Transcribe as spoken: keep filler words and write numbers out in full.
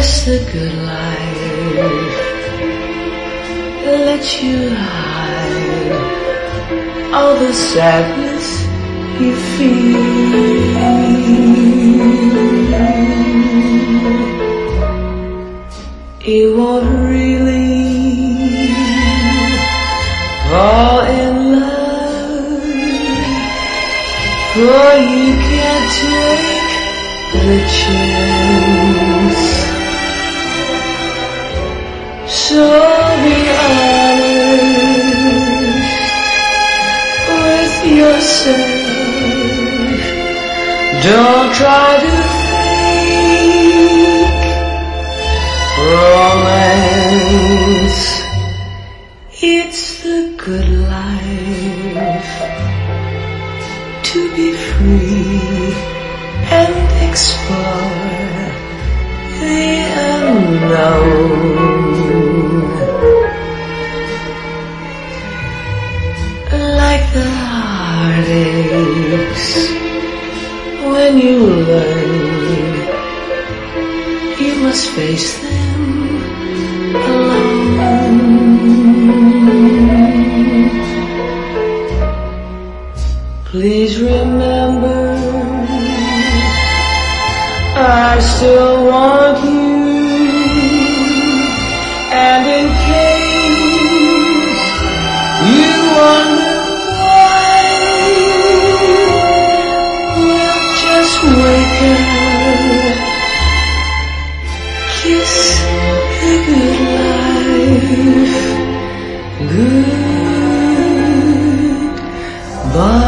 Kiss the good life, let you hide all the sadness you feel. You won't really fall in love, for you can't take the chance. So be honest with yourself. Don't try to fake romance. It's the good life to be free and explore the unknown. Like the heartaches when you learn you must face them alone. Please remember, I still want you, and in case you wonder why, we'll just wake up, kiss the good life, goodbye.